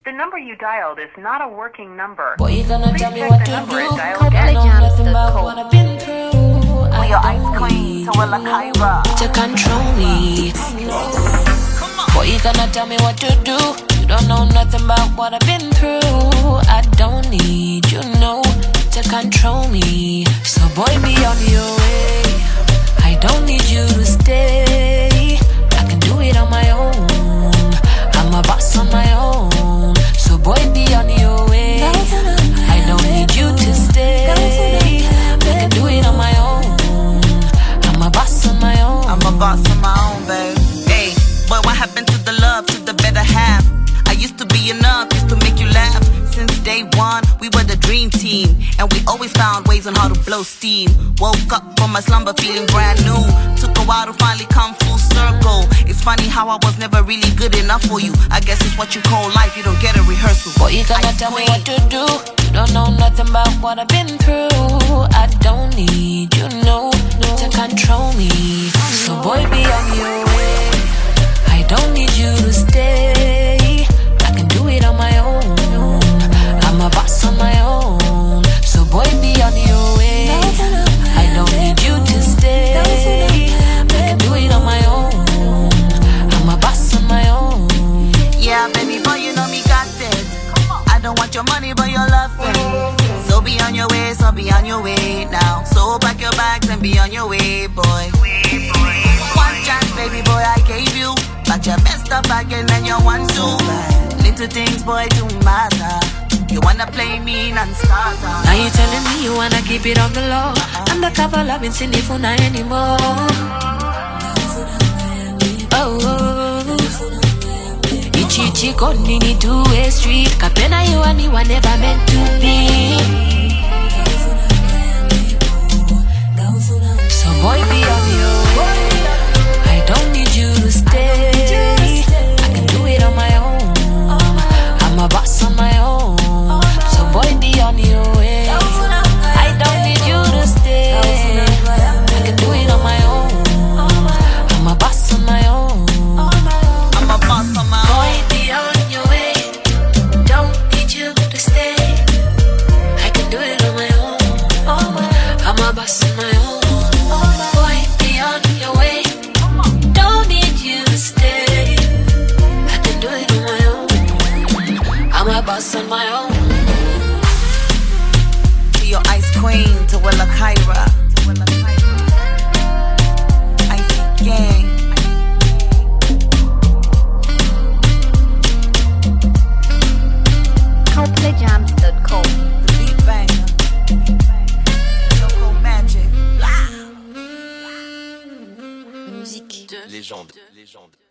The number you dialed is not a working number. Boy, you gonna Please tell me check what the to number do. and dial I again. know nothing about what I've been through. We your ice queen, to Willa Kyra. To control me. Boy, you gonna tell me what to do. You don't know nothing about what I've been through. I don't need you, no, to control me. So boy, be on your way. I don't need you to stay. I can do it on my own. I'm a boss on my own. So boy, be on your way. I don't need you to stay. I can do it on my own. I'm a boss on my own. I'm a boss on my own, babe. Hey, boy, what happened to the love, to the better half? I used to be enough, used to make you laugh. Since day one, we were the dream team, and we always found ways on how to blow steam. Woke up from my slumber feeling brand new. Took a while to finally come full circle. It's funny how I was never really good enough for you. I guess it's what you call life, you don't get a rehearsal. Boy, you gonna tell me what to do. You don't know nothing about what I've been through. I don't need you, no, to control me. So boy, be on your way. I don't need you to stay. I can do it on my own. I'm a boss on my own. So boy, be on your way. I don't need you to stay. I can do it on my own. I'm a boss on my own. Yeah, baby boy, you know me got it. I don't want your money, but your love it. So be on your way, so be on your way now. So pack your bags and be on your way, boy. One chance, baby boy, I gave you, but you messed up again and you want to. Little things, boy, do matter. You wanna play me non-starter. Now you telling me you wanna keep it on the low. Undercover loving sinifuna anymore. Oh, Ichichi konini two-way street. Kapena you and you were never meant to be. So boy, be on your way. I don't need you to stay. I can do it on my own. I'm a boss on my own. So boy, be on your way. I don't need you to stay. I can do it on my own. I'm a boss on my own. I'm a boss on my own. Boy, be on your way. Don't need you to stay. I can do it on my own. I'm a boss on my own. Boy, be on your way. Don't need you to stay. I can do it on my own. I'm a boss on my own. Your ice queen, to Willa Kyra. Icy gang. ColdplayJams.com. The beat banger. Choco magic. Musique. Légende.